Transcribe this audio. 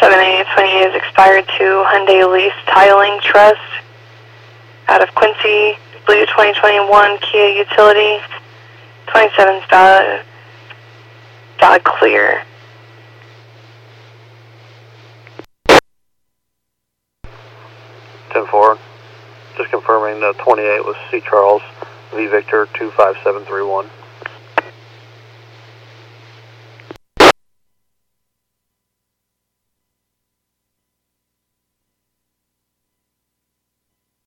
7A28 is expired to Hyundai Lease Tiling Trust out of Quincy, Blue 2021 Kia Utility, 27's dot clear. 10-4, just confirming 28 was C. Charles, V. Victor 25731.